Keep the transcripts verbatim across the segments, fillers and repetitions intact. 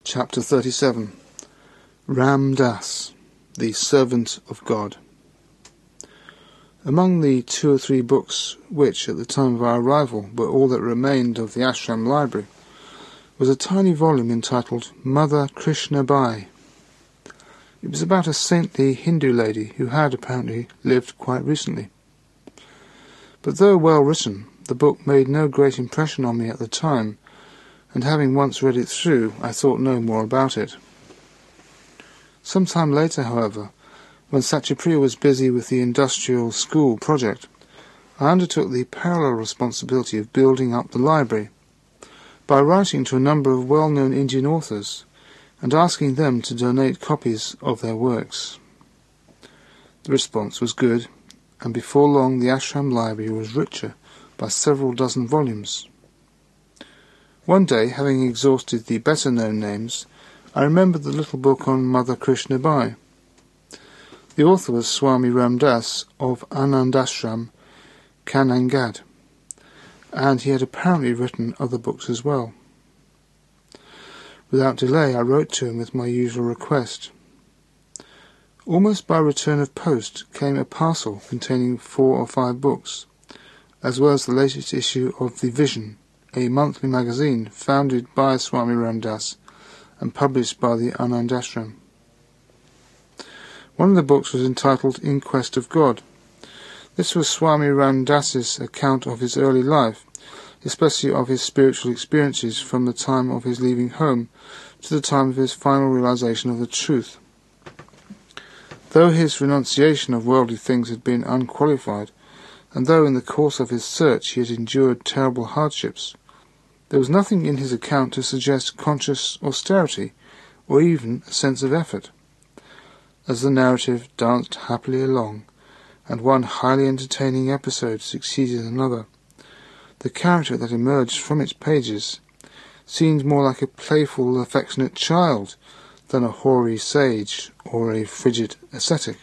Chapter thirty-seven. Ram Das, the Servant of God. Among the two or three books which, at the time of our arrival, were all that remained of the ashram library, was a tiny volume entitled Mother Krishna Bai. It was about a saintly Hindu lady who had apparently lived quite recently. But though well written, the book made no great impression on me at the time, and having once read it through, I thought no more about it. Some time later, however, when Satyapriya was busy with the industrial school project, I undertook the parallel responsibility of building up the library, by writing to a number of well-known Indian authors, and asking them to donate copies of their works. The response was good, and before long the ashram library was richer by several dozen volumes. One day, having exhausted the better-known names, I remembered the little book on Mother Krishna Bai. The author was Swami Ram Das of Anandashram, Kanhangad, and he had apparently written other books as well. Without delay, I wrote to him with my usual request. Almost by return of post came a parcel containing four or five books, as well as the latest issue of The Vision, a monthly magazine founded by Swami Ram Das and published by the Anandashram. One of the books was entitled In Quest of God. This was Swami Ram Das's account of his early life, especially of his spiritual experiences from the time of his leaving home to the time of his final realization of the truth. Though his renunciation of worldly things had been unqualified, and though in the course of his search he had endured terrible hardships, there was nothing in his account to suggest conscious austerity, or even a sense of effort. As the narrative danced happily along, and one highly entertaining episode succeeded another, the character that emerged from its pages seemed more like a playful, affectionate child than a hoary sage or a frigid ascetic.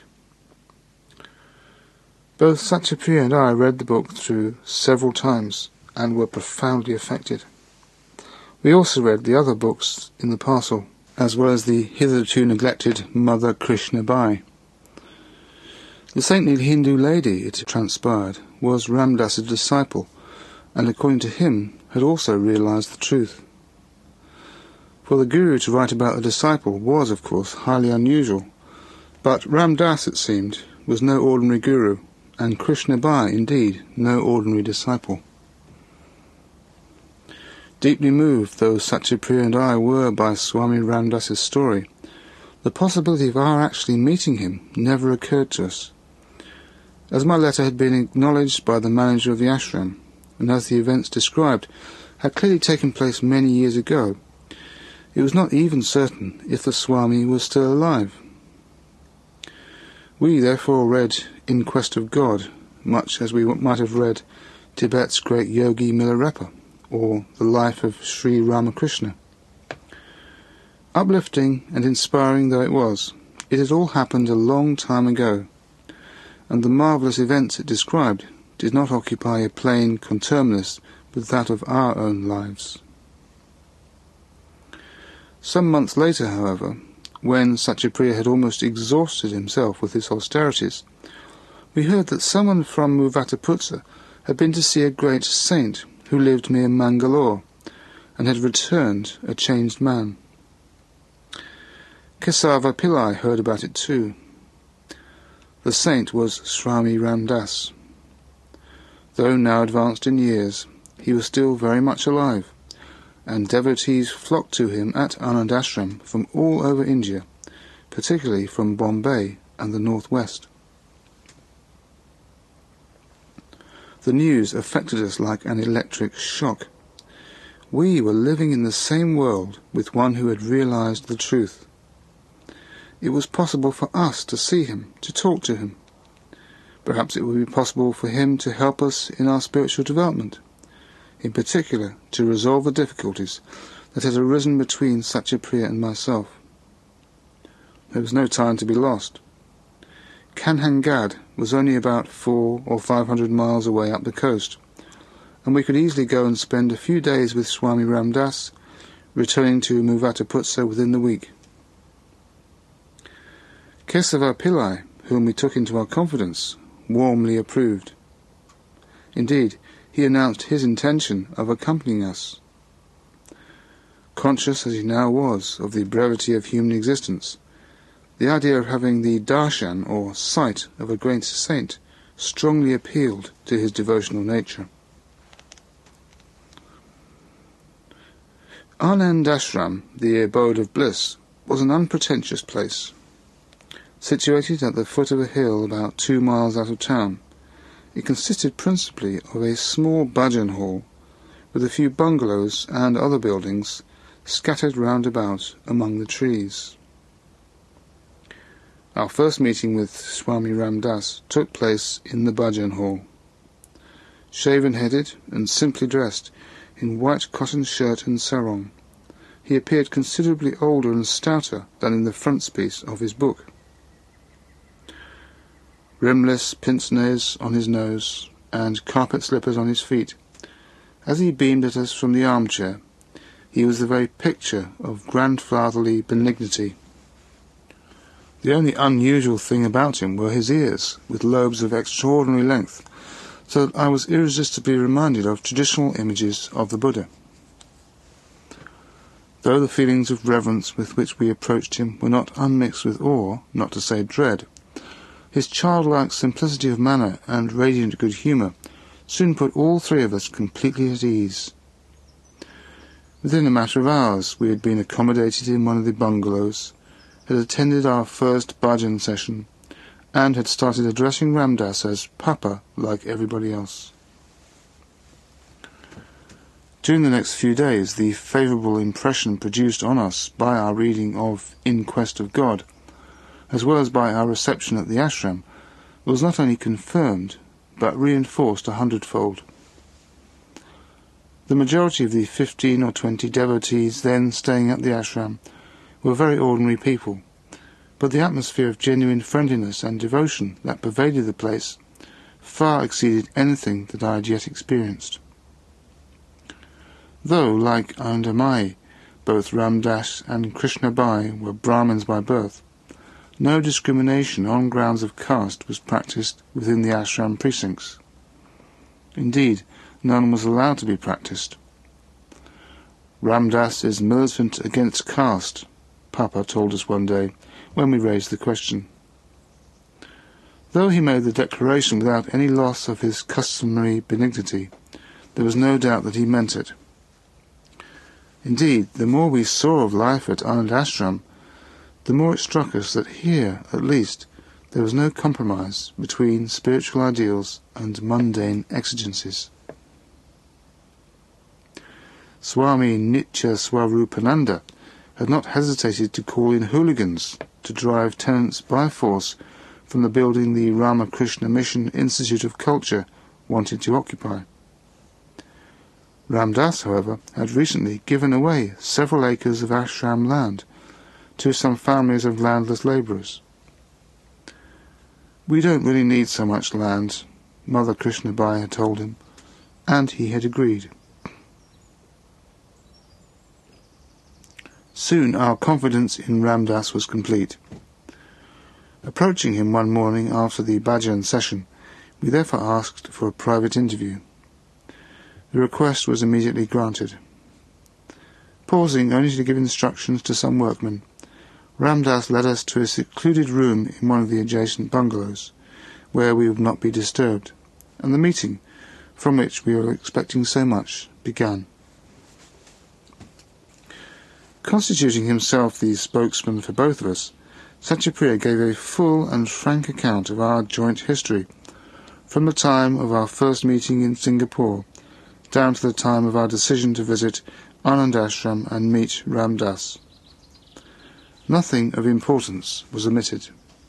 Both Satyapriya and I read the book through several times and were profoundly affected. We also read the other books in the parcel, as well as the hitherto neglected Mother Krishna Bai. The saintly Hindu lady, it transpired, was Ram Das's disciple, and according to him had also realized the truth. For the Guru to write about the disciple was, of course, highly unusual, but Ram Das, it seemed, was no ordinary Guru, and Krishna Bai, indeed, no ordinary disciple. Deeply moved though Satyapriya and I were by Swami Ram Das's story, the possibility of our actually meeting him never occurred to us. As my letter had been acknowledged by the manager of the ashram, and as the events described had clearly taken place many years ago, it was not even certain if the Swami was still alive. We therefore read In Quest of God, much as we might have read Tibet's great yogi Milarepa, or the life of Sri Ramakrishna. Uplifting and inspiring though it was, it had all happened a long time ago, and the marvellous events it described did not occupy a plane conterminous with that of our own lives. Some months later, however, when Satyapriya had almost exhausted himself with his austerities, we heard that someone from Muvattupuzha had been to see a great saint who lived near Mangalore, and had returned a changed man. Kesava Pillai heard about it too. The saint was Swami Ram Das. Though now advanced in years, he was still very much alive, and devotees flocked to him at Anandashram from all over India, particularly from Bombay and the northwest. The news affected us like an electric shock. We were living in the same world with one who had realized the truth. It was possible for us to see him, to talk to him. Perhaps it would be possible for him to help us in our spiritual development, in particular to resolve the difficulties that had arisen between Satyapriya and myself. There was no time to be lost. Kanhangad was only about four or five hundred miles away up the coast, and we could easily go and spend a few days with Swami Ram Das, returning to Muvattupuzha within the week. Kesava Pillai, whom we took into our confidence, warmly approved. Indeed, he announced his intention of accompanying us. Conscious as he now was of the brevity of human existence, the idea of having the darshan, or sight, of a great saint strongly appealed to his devotional nature. Anand Ashram, the abode of bliss, was an unpretentious place. Situated at the foot of a hill about two miles out of town, it consisted principally of a small bhajan hall, with a few bungalows and other buildings scattered round about among the trees. Our first meeting with Swami Ram Das took place in the bhajan hall. Shaven-headed and simply dressed in white cotton shirt and sarong, he appeared considerably older and stouter than in the frontispiece of his book. Rimless pince-nez on his nose, and carpet slippers on his feet, as he beamed at us from the armchair, he was the very picture of grandfatherly benignity. The only unusual thing about him were his ears, with lobes of extraordinary length, so that I was irresistibly reminded of traditional images of the Buddha. Though the feelings of reverence with which we approached him were not unmixed with awe, not to say dread, his childlike simplicity of manner and radiant good humour soon put all three of us completely at ease. Within a matter of hours we had been accommodated in one of the bungalows, had attended our first bhajan session, and had started addressing Ram Das as Papa like everybody else. During the next few days, the favourable impression produced on us by our reading of In Quest of God, as well as by our reception at the ashram, was not only confirmed, but reinforced a hundredfold. The majority of the fifteen or twenty devotees then staying at the ashram were very ordinary people, but the atmosphere of genuine friendliness and devotion that pervaded the place far exceeded anything that I had yet experienced. Though, like Anandamayi, both Ram Das and Krishna Bai were Brahmins by birth, no discrimination on grounds of caste was practised within the ashram precincts. Indeed, none was allowed to be practised. Ram Das is militant against caste, Papa told us one day, when we raised the question. Though he made the declaration without any loss of his customary benignity, there was no doubt that he meant it. Indeed, the more we saw of life at Anand Ashram, the more it struck us that here, at least, there was no compromise between spiritual ideals and mundane exigencies. Swami Nitya Swarupananda had not hesitated to call in hooligans to drive tenants by force from the building the Ramakrishna Mission Institute of Culture wanted to occupy. Ram Das, however, had recently given away several acres of ashram land to some families of landless labourers. "We don't really need so much land," Mother Krishna Bai had told him, and he had agreed. Soon our confidence in Ram Das was complete. Approaching him one morning after the bhajan session, we therefore asked for a private interview. The request was immediately granted. Pausing only to give instructions to some workmen, Ram Das led us to a secluded room in one of the adjacent bungalows, where we would not be disturbed, and the meeting, from which we were expecting so much, began. Constituting himself the spokesman for both of us, Satyapriya gave a full and frank account of our joint history, from the time of our first meeting in Singapore, down to the time of our decision to visit Anand Ashram and meet Ram Das. Nothing of importance was omitted.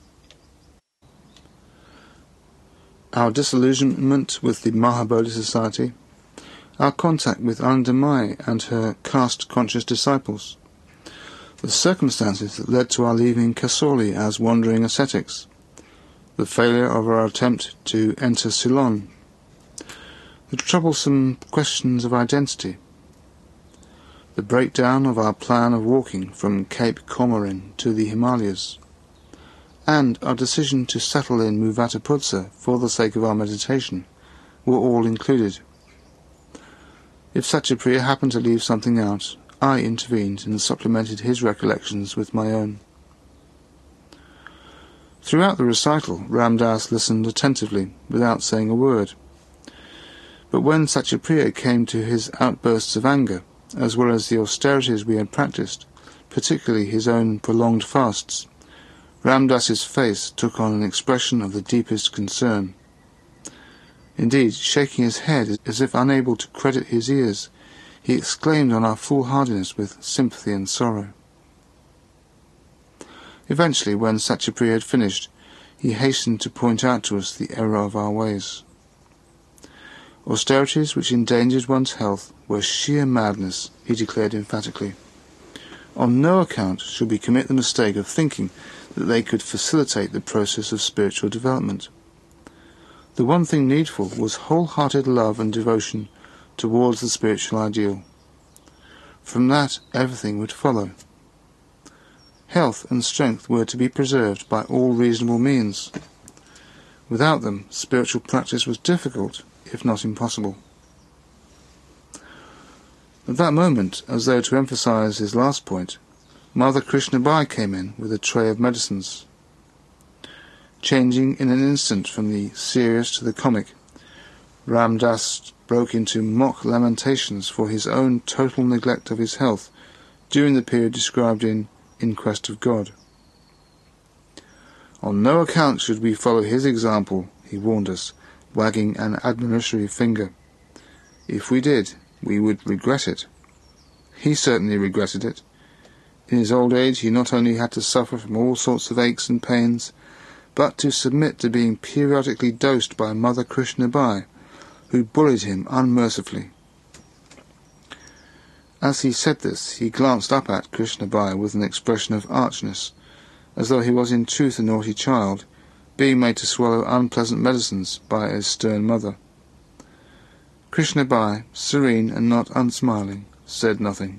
Our disillusionment with the Mahabodhi Society, our contact with Anandamayi and her caste-conscious disciples, the circumstances that led to our leaving Kasauli as wandering ascetics, the failure of our attempt to enter Ceylon, the troublesome questions of identity, the breakdown of our plan of walking from Cape Comorin to the Himalayas, and our decision to settle in Muvattupuzha for the sake of our meditation were all included. If Satyapriya happened to leave something out, I intervened and supplemented his recollections with my own. Throughout the recital, Ram Das listened attentively, without saying a word. But when Satyapriya came to his outbursts of anger, as well as the austerities we had practiced, particularly his own prolonged fasts, Ram Das's face took on an expression of the deepest concern. Indeed, shaking his head as if unable to credit his ears, he exclaimed on our foolhardiness with sympathy and sorrow. Eventually, when Satyapriya had finished, he hastened to point out to us the error of our ways. Austerities which endangered one's health were sheer madness, he declared emphatically. On no account should we commit the mistake of thinking that they could facilitate the process of spiritual development. The one thing needful was wholehearted love and devotion towards the spiritual ideal. From that everything would follow. Health and strength were to be preserved by all reasonable means. Without them, spiritual practice was difficult, if not impossible. At that moment, as though to emphasize his last point, Mother Krishnabai came in with a tray of medicines. Changing in an instant from the serious to the comic, Ram Das broke into mock lamentations for his own total neglect of his health during the period described in In Quest of God. On no account should we follow his example, he warned us, wagging an admonitory finger. If we did, we would regret it. He certainly regretted it. In his old age he not only had to suffer from all sorts of aches and pains, but to submit to being periodically dosed by Mother Krishnabai, who bullied him unmercifully. As he said this, he glanced up at Krishnabai with an expression of archness, as though he was in truth a naughty child, being made to swallow unpleasant medicines by a stern mother. Krishnabai, serene and not unsmiling, said nothing.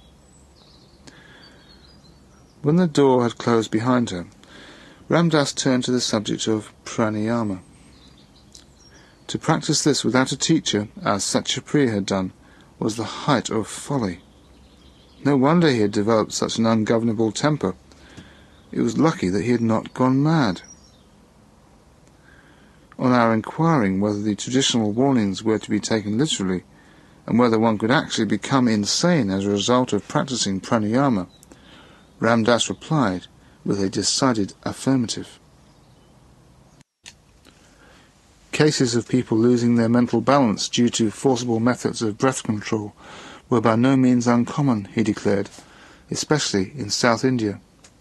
When the door had closed behind her, Ram Das turned to the subject of pranayama. To practice this without a teacher, as Satyapriya had done, was the height of folly. No wonder he had developed such an ungovernable temper. It was lucky that he had not gone mad. On our inquiring whether the traditional warnings were to be taken literally, and whether one could actually become insane as a result of practicing pranayama, Ram Das replied with a decided affirmative. Cases of people losing their mental balance due to forcible methods of breath control were by no means uncommon, he declared, especially in South India.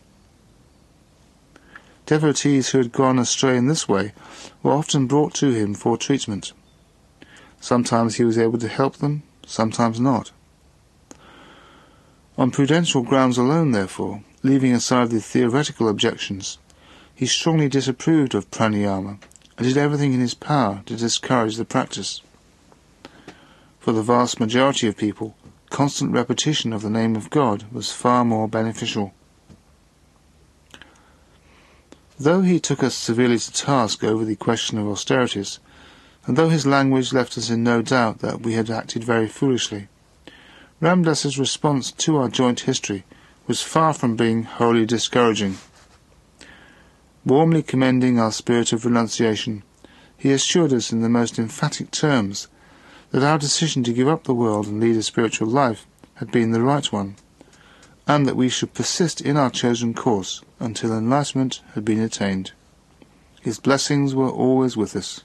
Devotees who had gone astray in this way were often brought to him for treatment. Sometimes he was able to help them, sometimes not. On prudential grounds alone, therefore, leaving aside the theoretical objections, he strongly disapproved of pranayama and did everything in his power to discourage the practice. For the vast majority of people, constant repetition of the name of God was far more beneficial. Though he took us severely to task over the question of austerities, and though his language left us in no doubt that we had acted very foolishly, Ram Das's response to our joint history was far from being wholly discouraging. Warmly commending our spirit of renunciation, he assured us in the most emphatic terms that our decision to give up the world and lead a spiritual life had been the right one, and that we should persist in our chosen course until enlightenment had been attained. His blessings were always with us.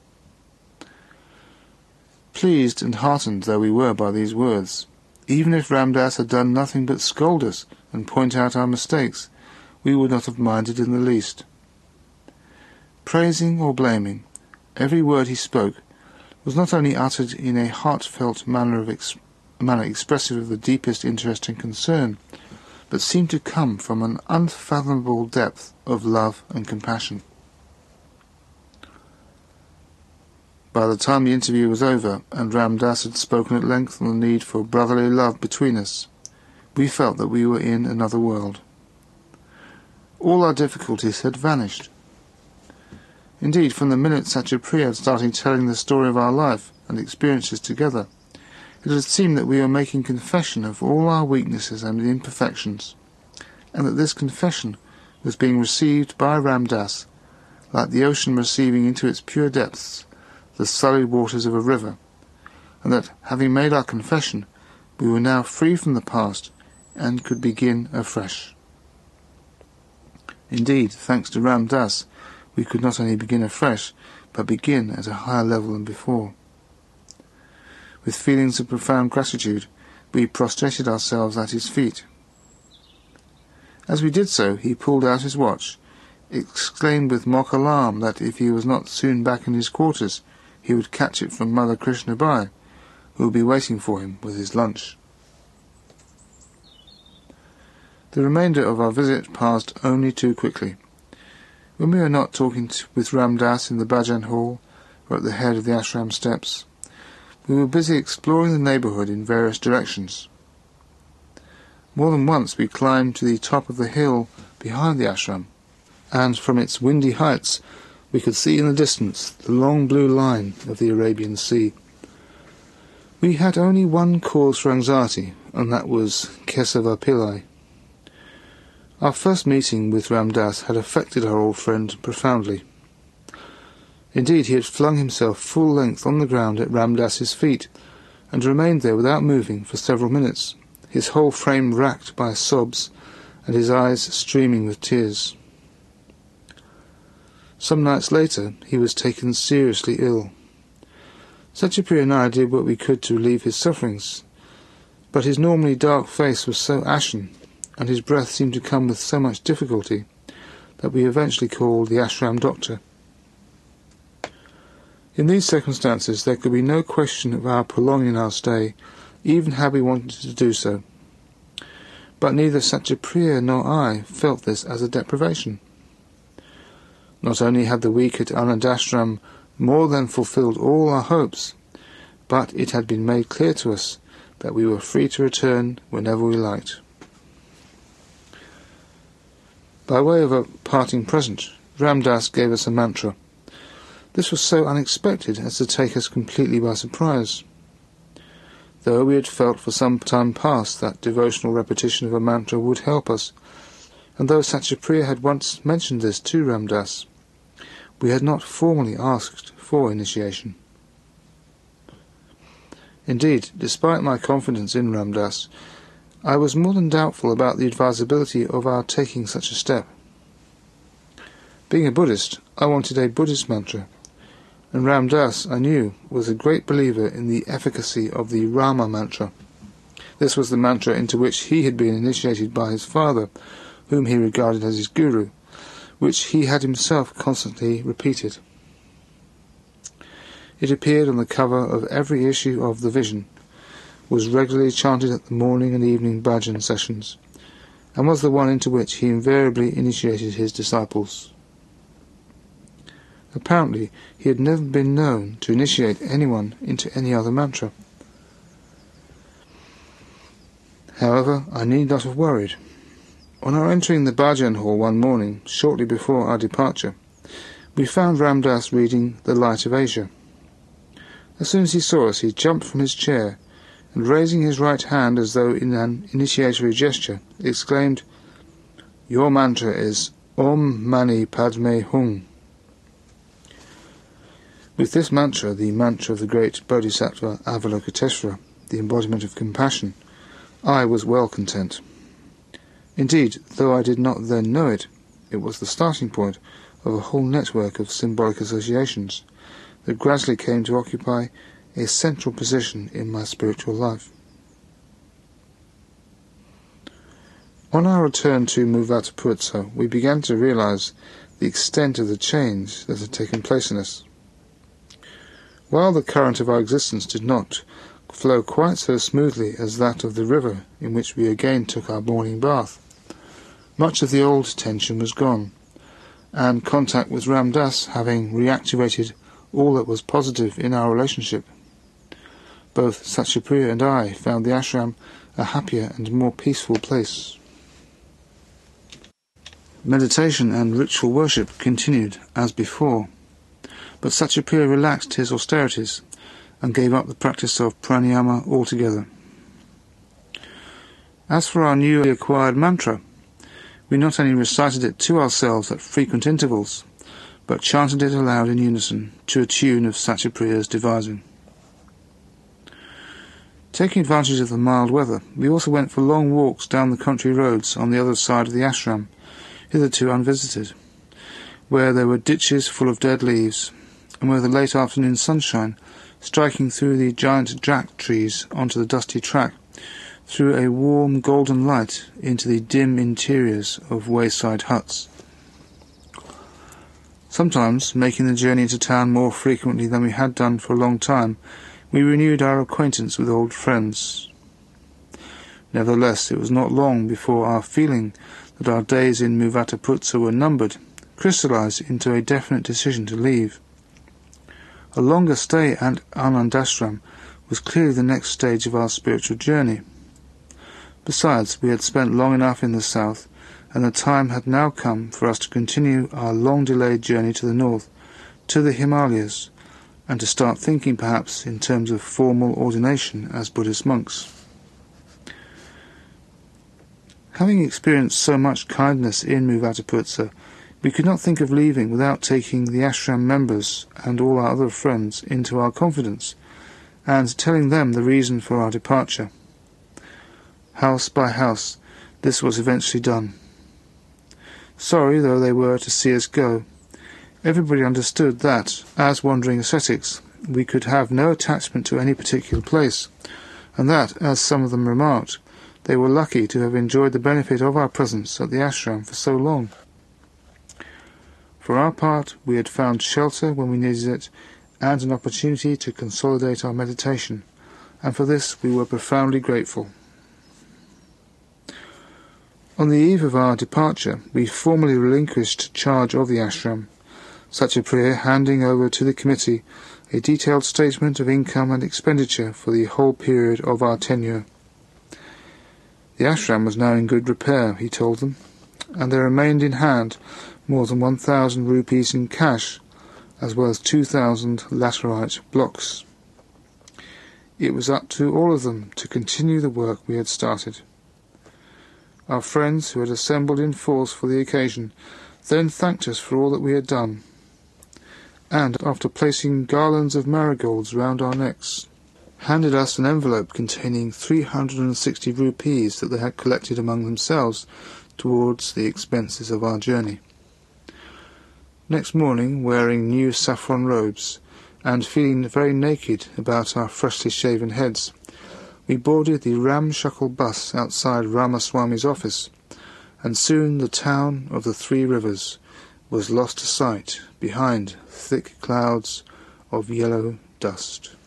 Pleased and heartened though we were by these words, even if Ram Das had done nothing but scold us and point out our mistakes, we would not have minded in the least. Praising or blaming, every word he spoke was not only uttered in a heartfelt manner, of ex manner expressive of the deepest interest and concern, but seemed to come from an unfathomable depth of love and compassion. By the time the interview was over, and Ram Dass had spoken at length on the need for brotherly love between us, we felt that we were in another world. All our difficulties had vanished. Indeed, from the minute Satyapriya had started telling the story of our life and experiences together, it had seemed that we were making confession of all our weaknesses and imperfections, and that this confession was being received by Ram Dass like the ocean receiving into its pure depths the sullied waters of a river, and that, having made our confession, we were now free from the past and could begin afresh. Indeed, thanks to Ram Dass, we could not only begin afresh, but begin at a higher level than before. With feelings of profound gratitude, we prostrated ourselves at his feet. As we did so, he pulled out his watch, exclaimed with mock alarm that if he was not soon back in his quarters, he would catch it from Mother Krishna Bai, who would be waiting for him with his lunch. The remainder of our visit passed only too quickly. When we were not talking to, with Ram Dass in the bhajan hall or at the head of the ashram steps, we were busy exploring the neighbourhood in various directions. More than once we climbed to the top of the hill behind the ashram, and from its windy heights we could see in the distance the long blue line of the Arabian Sea. We had only one cause for anxiety, and that was Kesava Pillai. Our first meeting with Ram Dass had affected our old friend profoundly. Indeed, he had flung himself full length on the ground at Ram Dass's feet, and remained there without moving for several minutes, his whole frame racked by sobs, and his eyes streaming with tears. Some nights later, he was taken seriously ill. Satyapriya and I did what we could to relieve his sufferings, but his normally dark face was so ashen, and his breath seemed to come with so much difficulty, that we eventually called the ashram doctor. In these circumstances there could be no question of our prolonging our stay, even had we wanted to do so. But neither Satyapriya nor I felt this as a deprivation. Not only had the week at Anand Ashram more than fulfilled all our hopes, but it had been made clear to us that we were free to return whenever we liked. By way of a parting present, Ram Dass gave us a mantra. This was so unexpected as to take us completely by surprise. Though we had felt for some time past that devotional repetition of a mantra would help us, and though Satyapriya had once mentioned this to Ram Dass, we had not formally asked for initiation. Indeed, despite my confidence in Ram Dass, I was more than doubtful about the advisability of our taking such a step. Being a Buddhist, I wanted a Buddhist mantra, and Ram Dass, I knew, was a great believer in the efficacy of the Rama mantra. This was the mantra into which he had been initiated by his father, whom he regarded as his guru, which he had himself constantly repeated. It appeared on the cover of every issue of The Vision, was regularly chanted at the morning and evening bhajan sessions, and was the one into which he invariably initiated his disciples. Apparently, he had never been known to initiate anyone into any other mantra. However, I need not have worried. On our entering the bhajan hall one morning, shortly before our departure, we found Ram Dass reading The Light of Asia. As soon as he saw us, he jumped from his chair, and raising his right hand as though in an initiatory gesture, exclaimed, "Your mantra is Om Mani Padme Hum." With this mantra, the mantra of the great Bodhisattva Avalokiteshvara, the embodiment of compassion, I was well content. Indeed, though I did not then know it, it was the starting point of a whole network of symbolic associations that gradually came to occupy a central position in my spiritual life. On our return to Muvattupuzha, we began to realize the extent of the change that had taken place in us. While the current of our existence did not flow quite so smoothly as that of the river in which we again took our morning bath, much of the old tension was gone, and contact with Ram Dass having reactivated all that was positive in our relationship. Both Satyapriya and I found the ashram a happier and more peaceful place. Meditation and ritual worship continued as before, but Satyapriya relaxed his austerities and gave up the practice of pranayama altogether. As for our newly acquired mantra, we not only recited it to ourselves at frequent intervals, but chanted it aloud in unison to a tune of Satyapriya's devising. Taking advantage of the mild weather, we also went for long walks down the country roads on the other side of the ashram, hitherto unvisited, where there were ditches full of dead leaves, and where the late afternoon sunshine, striking through the giant jack trees onto the dusty track, threw a warm golden light into the dim interiors of wayside huts. Sometimes, making the journey into town more frequently than we had done for a long time, we renewed our acquaintance with old friends. Nevertheless, it was not long before our feeling that our days in Muvattupuzha were numbered crystallized into a definite decision to leave. A longer stay at Anandashram was clearly the next stage of our spiritual journey. Besides, we had spent long enough in the south, and the time had now come for us to continue our long-delayed journey to the north, to the Himalayas, and to start thinking perhaps in terms of formal ordination as Buddhist monks. Having experienced so much kindness in Muvattupuzha, we could not think of leaving without taking the ashram members and all our other friends into our confidence, and telling them the reason for our departure. House by house, this was eventually done. Sorry though they were to see us go, everybody understood that, as wandering ascetics, we could have no attachment to any particular place, and that, as some of them remarked, they were lucky to have enjoyed the benefit of our presence at the ashram for so long. For our part, we had found shelter when we needed it, and an opportunity to consolidate our meditation, and for this we were profoundly grateful. On the eve of our departure, we formally relinquished charge of the ashram, Satyapriya handing over to the committee a detailed statement of income and expenditure for the whole period of our tenure. The ashram was now in good repair, he told them, and there remained in hand more than one thousand rupees in cash, as well as two thousand laterite blocks. It was up to all of them to continue the work we had started. Our friends, who had assembled in force for the occasion, then thanked us for all that we had done, and, after placing garlands of marigolds round our necks, handed us an envelope containing three hundred and sixty rupees that they had collected among themselves towards the expenses of our journey. Next morning, wearing new saffron robes, and feeling very naked about our freshly shaven heads, we boarded the ramshackle bus outside Ramaswami's office, and soon the town of the Three Rivers was lost to sight behind thick clouds of yellow dust.